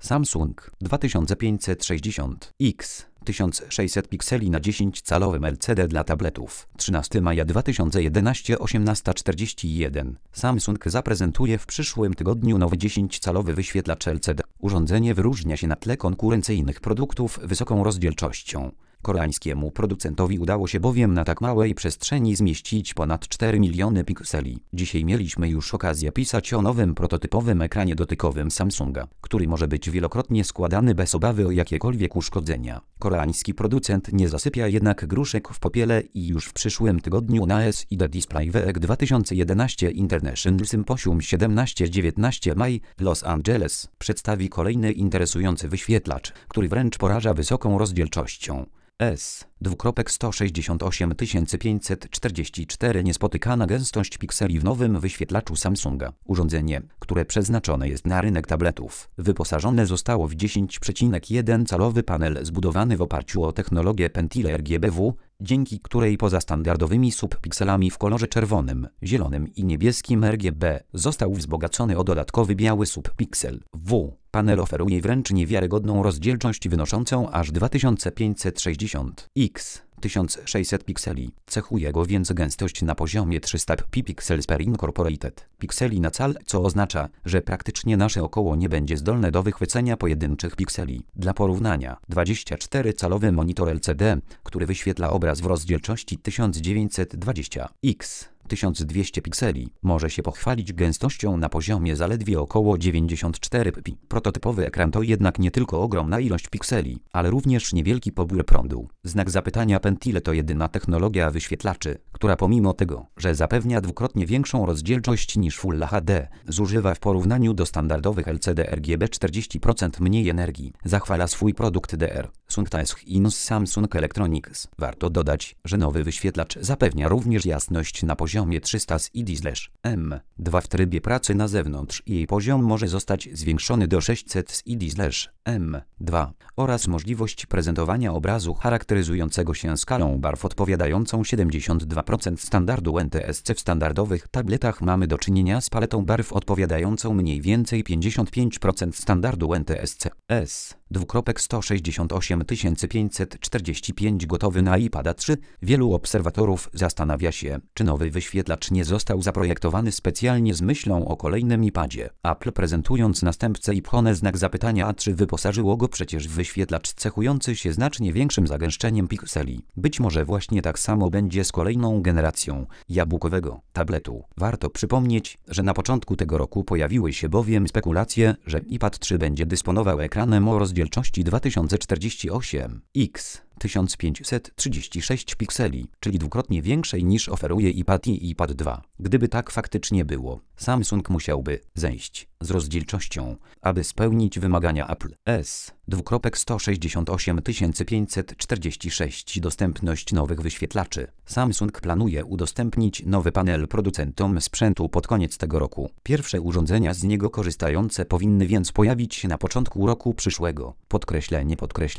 Samsung 2560X 1600 pikseli na 10-calowym LCD dla tabletów. 13 maja 2011 18:41. Samsung zaprezentuje w przyszłym tygodniu nowy 10-calowy wyświetlacz LCD. Urządzenie wyróżnia się na tle konkurencyjnych produktów wysoką rozdzielczością. Koreańskiemu producentowi udało się bowiem na tak małej przestrzeni zmieścić ponad 4 miliony pikseli. Dzisiaj mieliśmy już okazję pisać o nowym prototypowym ekranie dotykowym Samsunga, który może być wielokrotnie składany bez obawy o jakiekolwiek uszkodzenia. Koreański producent nie zasypia jednak gruszek w popiele i już w przyszłym tygodniu na SID Display Week 2011 International Symposium 17-19 maj Los Angeles przedstawi kolejny interesujący wyświetlacz, który wręcz poraża wysoką rozdzielczością. S2,18544 niespotykana gęstość pikseli w nowym wyświetlaczu Samsunga. Urządzenie, które przeznaczone jest na rynek tabletów, wyposażone zostało w 10,1-calowy panel zbudowany w oparciu o technologię Pentile RGBW, dzięki której poza standardowymi subpikselami w kolorze czerwonym, zielonym i niebieskim RGB został wzbogacony o dodatkowy biały subpiksel W. Panel oferuje wręcz niewiarygodną rozdzielczość wynoszącą aż 2560 x 1600 pikseli. Cechuje go więc gęstość na poziomie 300 pixels per incorporated pikseli na cal, co oznacza, że praktycznie nasze oko nie będzie zdolne do wychwycenia pojedynczych pikseli. Dla porównania, 24-calowy monitor LCD, który wyświetla obraz w rozdzielczości 1920 x 1200 pikseli, może się pochwalić gęstością na poziomie zaledwie około 94 pi. Prototypowy ekran to jednak nie tylko ogromna ilość pikseli, ale również niewielki pobór prądu. Znak zapytania. Pentile to jedyna technologia wyświetlaczy, która pomimo tego, że zapewnia dwukrotnie większą rozdzielczość niż Full HD, zużywa w porównaniu do standardowych LCD RGB 40% mniej energii. Zachwala swój produkt DR. Samsung Electronics. Warto dodać, że nowy wyświetlacz zapewnia również jasność na poziomie 300 SID/M2 w trybie pracy na zewnątrz i jej poziom może zostać zwiększony do 600 SID/M2 oraz możliwość prezentowania obrazu charakteryzującego się skalą barw odpowiadającą 72% standardu NTSC. W standardowych tabletach mamy do czynienia z paletą barw odpowiadającą mniej więcej 55% standardu NTSC. S2,168 gotowy na iPada 3. Wielu obserwatorów zastanawia się, czy nowy wyświetlacz nie został zaprojektowany specjalnie z myślą o kolejnym iPadzie. Apple, prezentując następcę iPhone znak zapytania A3, wyposażyło go przecież w wyświetlacz cechujący się znacznie większym zagęszczeniem pikseli. Być może właśnie tak samo będzie z kolejną generacją jabłkowego tabletu. Warto przypomnieć, że na początku tego roku pojawiły się bowiem spekulacje, że iPad 3 będzie dysponował ekranem o rozdzielczości 2048 x 1536 pikseli, czyli dwukrotnie większej niż oferuje iPad i iPad 2. Gdyby tak faktycznie było, Samsung musiałby zejść z rozdzielczością, aby spełnić wymagania Apple. S2,18546 Dostępność nowych wyświetlaczy. Samsung planuje udostępnić nowy panel producentom sprzętu pod koniec tego roku. Pierwsze urządzenia z niego korzystające powinny więc pojawić się na początku roku przyszłego. Podkreślenie.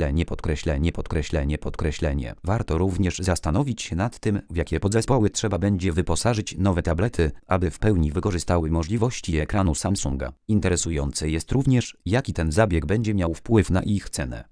Warto również zastanowić się nad tym, w jakie podzespoły trzeba będzie wyposażyć nowe tablety, aby w pełni wykorzystały możliwości ekranu Samsunga. Interesujące jest również, jaki ten zabieg będzie miał wpływ na ich cenę.